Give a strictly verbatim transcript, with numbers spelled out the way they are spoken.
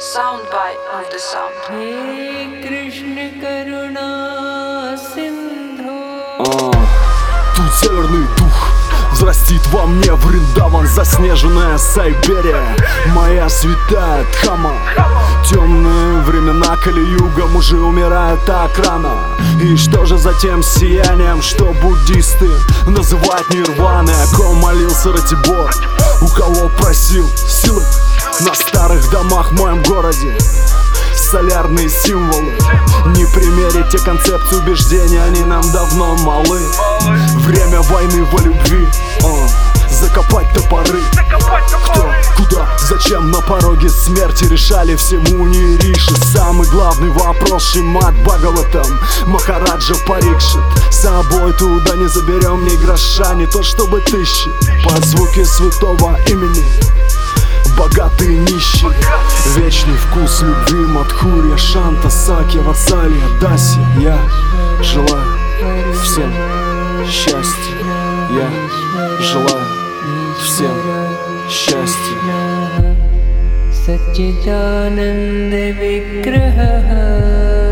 Soundbite of the sound. Hey Krishna Karuna Sindhu. Тут северный дух взрастит во мне Вриндаван, заснеженная Сайберия, моя святая Дхамма. Темные времена Кали-юга, мужи умирают так рано. И что же за тем сиянием, что буддисты называют нирваной? О ком молился Ратибор, у кого просил силы? На старых домах в моем городе солярные символы. Не примерить те концепции убеждения, они нам давно малы. Время войны во любви, а, закопать топоры. Кто, куда, зачем на пороге смерти решали все муни и риши. Самый главный вопрос Шримад Бхагаватам Махараджа Парикшит. С собой туда не заберем ни гроша, не то чтобы тысячи. Под звуки святого имени богатые и нищие. Вечный вкус любви Мадхурья, Шанта, Сакья, Ватсалья, Даси. Я желаю всем счастья. Я желаю всем счастья. Саччидананда Викраха